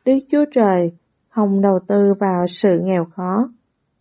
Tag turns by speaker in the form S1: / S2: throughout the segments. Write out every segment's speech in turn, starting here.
S1: Đức Chúa Trời không đầu tư vào sự nghèo khó.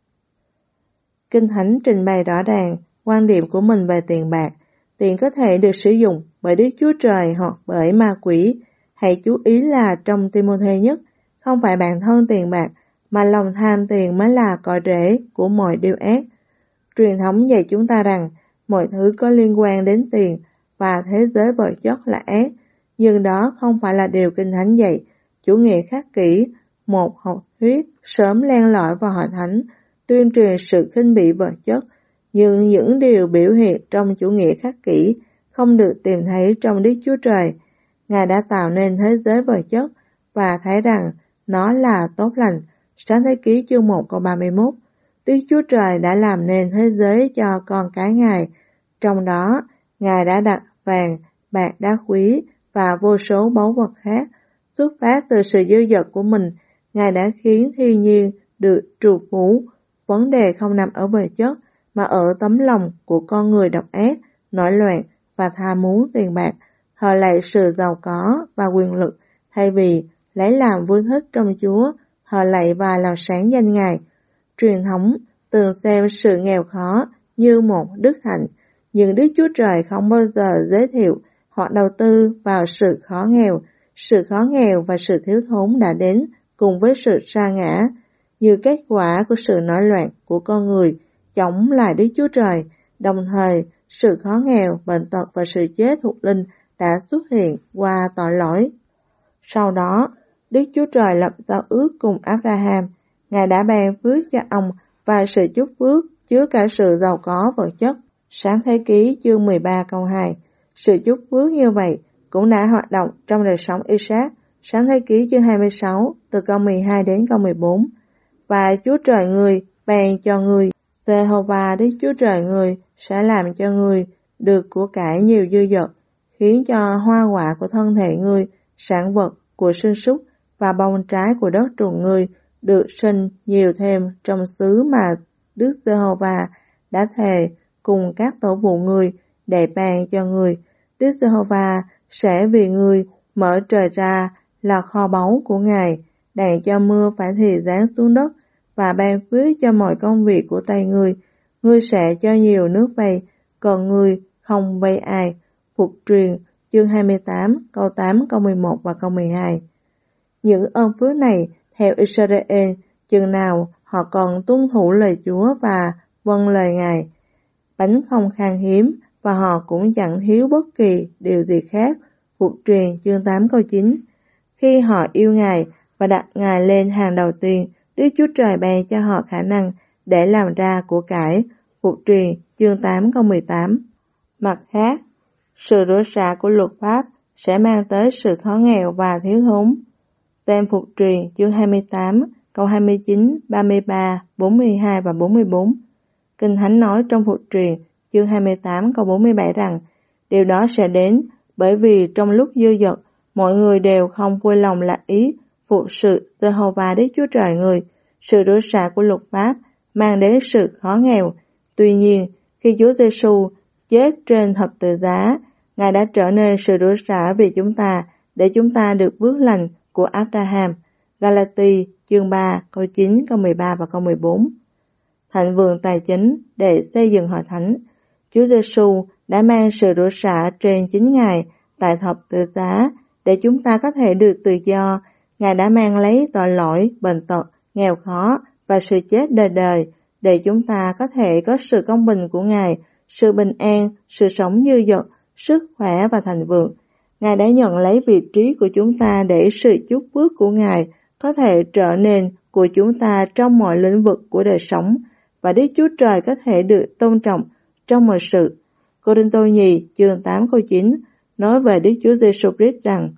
S1: Kinh Thánh trình bày rõ ràng quan điểm của mình về tiền bạc. Tiền có thể được sử dụng bởi Đức Chúa Trời hoặc bởi ma quỷ. Hãy chú ý là trong Ti-mô-thê nhất, không phải bản thân tiền bạc, mà lòng tham tiền mới là cội rễ của mọi điều ác. Truyền thống dạy chúng ta rằng mọi thứ có liên quan đến tiền và thế giới vật chất là ác, nhưng đó không phải là điều Kinh Thánh dạy. Chủ nghĩa khắc kỷ, một học thuyết sớm len lỏi vào hội thánh, tuyên truyền sự khinh bỉ vật chất, nhưng những điều biểu hiện trong chủ nghĩa khắc kỷ không được tìm thấy trong Đức Chúa Trời. Ngài đã tạo nên thế giới vật chất và thấy rằng nó là tốt lành. Sáng Thế Ký chương 1 câu 31. Đức Chúa Trời đã làm nên thế giới cho con cái Ngài. Trong đó, Ngài đã đặt vàng, bạc đá quý và vô số báu vật khác. Xuất phát từ sự dư dật của mình, Ngài đã khiến thiên nhiên được trù phú. Vấn đề không nằm ở vật chất, mà ở tấm lòng của con người độc ác, nổi loạn và tham muốn tiền bạc, thờ lạy sự giàu có và quyền lực, thay vì lấy làm vui thích trong Chúa, thờ lạy và làm sáng danh Ngài. Truyền thống từng xem sự nghèo khó như một đức hạnh, nhưng Đức Chúa Trời không bao giờ giới thiệu hoặc đầu tư vào sự khó nghèo. Sự khó nghèo và sự thiếu thốn đã đến cùng với sự sa ngã, như kết quả của sự nổi loạn của con người chống lại Đức Chúa Trời. Đồng thời, sự khó nghèo, bệnh tật và sự chết thuộc linh đã xuất hiện qua tội lỗi. Sau đó, Đức Chúa Trời lập giao ước cùng Abraham. Ngài đã ban phước cho ông và sự chúc phước chứa cả sự giàu có vật chất. Sáng Thế Ký chương 13 câu 2. Sự chúc phước như vậy cũng đã hoạt động trong đời sống Isaac. Sáng Thế Ký chương 26 từ câu 12 đến câu 14. Và Chúa Trời người ban cho người, Giê-hô-va Đức Chúa Trời người sẽ làm cho người được của cải nhiều dư dật, khiến cho hoa quả của thân thể người, sản vật của sinh súc và bông trái của đất ruộng người được sinh nhiều thêm trong xứ mà Đức Giê-hô-va đã thề cùng các tổ phụ người để ban cho người. Đức Giê-hô-va sẽ vì người mở trời ra là kho báu của Ngài, đàn cho mưa phải thì giáng xuống đất và ban phước cho mọi công việc của tay người. Ngươi sẽ cho nhiều nước vay, còn ngươi không vay ai. Phục truyền chương 28 câu 8 câu 11 và câu 12. Những ơn phước này theo Israel chừng nào họ còn tuân thủ lời Chúa và vâng lời Ngài. Bánh không khan hiếm và họ cũng chẳng thiếu bất kỳ điều gì khác. Phục truyền chương 8 câu 9. Khi họ yêu Ngài và đặt Ngài lên hàng đầu tiên, Đức Chúa Trời ban cho họ khả năng để làm ra của cải. Phục truyền chương 8 câu 18. Mặt khác, sự rửa xả của luật pháp sẽ mang tới sự khó nghèo và thiếu thốn. Xem Phục truyền chương 28 câu 29, 33, 42 và 44. Kinh Thánh nói trong Phục truyền chương 28 câu 47 rằng điều đó sẽ đến bởi vì trong lúc dư dật, mọi người đều không vui lòng lạc ý phục sự Giê-hô-va Đức Chúa Trời người. Sự rửa xả của luật pháp mang đến sự khó nghèo. Tuy nhiên, khi Chúa Giê-xu chết trên thập tự giá, Ngài đã trở nên sự rửa xả vì chúng ta, để chúng ta được phước lành của Abraham. Galati chương 3 câu 9, câu 13 và câu 14. Thịnh vượng tài chính để xây dựng hội thánh. Chúa Giê-xu đã mang sự rửa xả trên chính Ngài tại thập tự giá để chúng ta có thể được tự do. Ngài đã mang lấy tội lỗi, bệnh tật, nghèo khó và sự chết đời đời để chúng ta có thể có sự công bình của Ngài, sự bình an, sự sống dư dật, sức khỏe và thành vượng. Ngài đã nhận lấy vị trí của chúng ta để sự chúc phước của Ngài có thể trở nên của chúng ta trong mọi lĩnh vực của đời sống, và Đức Chúa Trời có thể được tôn trọng trong mọi sự. Cô-rinh-tô nhì chương 8 câu 9 nói về Đức Chúa Giê-xu Christ rằng: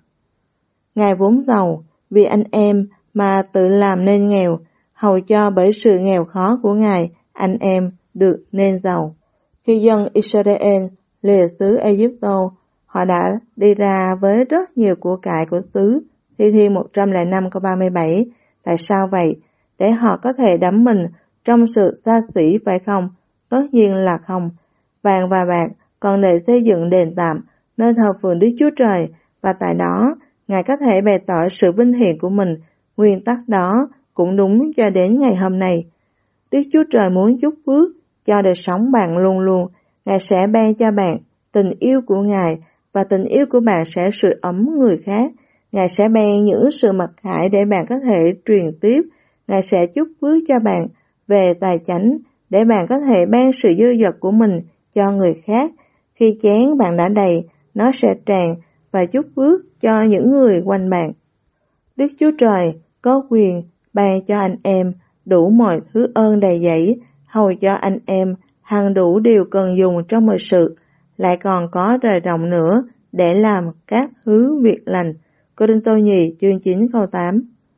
S1: Ngài vốn giàu vì anh em mà tự làm nên nghèo, hầu cho bởi sự nghèo khó của Ngài anh em được nên giàu. Khi dân Israel lìa xứ Ai-cập, họ đã đi ra với rất nhiều của cải của xứ. Thi Thiên 105 câu 37. Tại sao vậy? Để họ có thể đắm mình trong sự xa xỉ phải không? Tất nhiên là không. Vàng và bạc còn để xây dựng đền tạm, nơi thờ phượng Đức Chúa Trời, và tại đó Ngài có thể bày tỏ sự vinh hiển của mình Nguyên tắc đó cũng đúng cho đến ngày hôm nay. Đức Chúa Trời muốn chúc phước cho đời sống bạn luôn luôn. Ngài sẽ ban cho bạn tình yêu của Ngài và tình yêu của bạn sẽ sưởi ấm người khác. Ngài sẽ ban những sự mặc khải để bạn có thể truyền tiếp. Ngài sẽ chúc phước cho bạn về tài chánh để bạn có thể ban sự dư dật của mình cho người khác. Khi chén bạn đã đầy, nó sẽ tràn và chúc phước cho những người quanh bạn. Đức Chúa Trời có quyền ban cho anh em đủ mọi thứ ơn đầy dẫy, hầu cho anh em hằng đủ điều cần dùng trong mọi sự, lại còn có rời rộng nữa để làm các thứ việc lành. Cô-rinh-tô nhì chương 9 câu 8.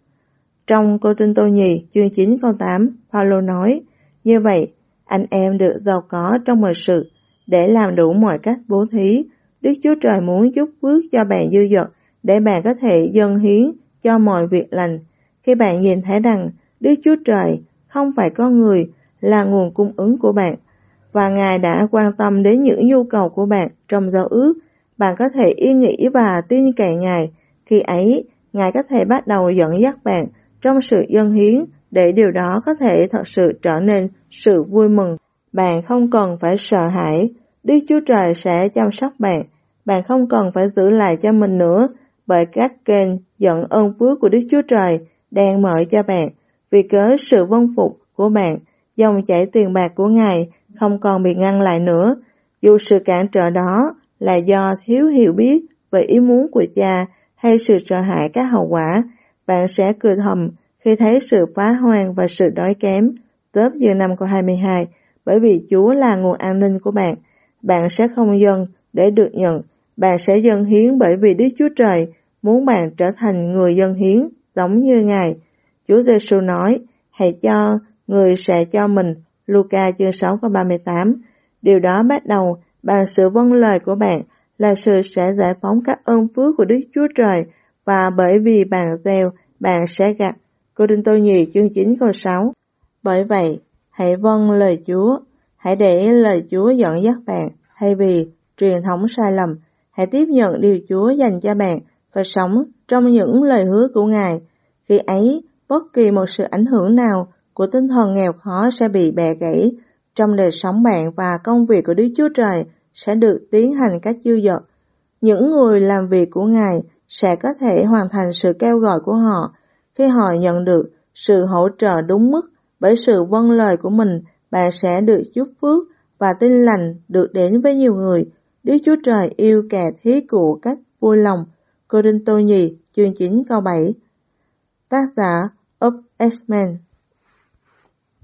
S1: Trong Cô-rinh-tô nhì chương 9 câu 8, Phaolô nói, như vậy, anh em được giàu có trong mọi sự, để làm đủ mọi cách bố thí. Đức Chúa Trời muốn chúc phước cho bạn dư dật, để bạn có thể dâng hiến cho mọi việc lành. Khi bạn nhìn thấy rằng Đức Chúa Trời không phải con người là nguồn cung ứng của bạn, và Ngài đã quan tâm đến những nhu cầu của bạn trong giao ước, bạn có thể yên nghỉ và tin cậy Ngài. Khi ấy, Ngài có thể bắt đầu dẫn dắt bạn trong sự dâng hiến để điều đó có thể thật sự trở nên sự vui mừng. Bạn không cần phải sợ hãi, Đức Chúa Trời sẽ chăm sóc bạn. Bạn không cần phải giữ lại cho mình nữa, bởi các kênh dẫn ơn phước của Đức Chúa Trời đang mở cho bạn. Vì cớ sự vâng phục của bạn, dòng chảy tiền bạc của Ngài không còn bị ngăn lại nữa. Dù sự cản trở đó là do thiếu hiểu biết về ý muốn của Cha hay sự sợ hãi các hậu quả, bạn sẽ cười thầm khi thấy sự phá hoang và sự đói kém. Tớp chương 5 câu 22. Bởi vì Chúa là nguồn an ninh của bạn. Bạn sẽ không dâng để được nhận, bạn sẽ dâng hiến bởi vì Đức Chúa Trời muốn bạn trở thành người dâng hiến giống như Ngài. Chúa Giêsu nói, hãy cho, người sẽ cho mình. Luca chương 6 câu 38. Điều đó bắt đầu bằng sự vâng lời của bạn, là sự sẽ giải phóng các ơn phước của Đức Chúa Trời, và bởi vì bạn gieo, bạn sẽ gặt. Cô-rinh-tô nhì chương 9 câu 6. Bởi vậy, hãy vâng lời Chúa, hãy để lời Chúa dẫn dắt bạn, thay vì truyền thống sai lầm. Hãy tiếp nhận điều Chúa dành cho bạn và sống trong những lời hứa của Ngài. Khi ấy, bất kỳ một sự ảnh hưởng nào của tinh thần nghèo khó sẽ bị bẻ gãy. Trong đời sống bạn và công việc của Đức Chúa Trời sẽ được tiến hành cách dư dật. Những người làm việc của Ngài sẽ có thể hoàn thành sự kêu gọi của họ khi họ nhận được sự hỗ trợ đúng mức. Bởi sự vâng lời của mình, bạn sẽ được chúc phước và tin lành được đến với nhiều người. Đức Chúa Trời yêu kẻ thí của cách vui lòng. Cô-rinh-tô nhì chương 9 câu 7. Tác giả Ub Esmen.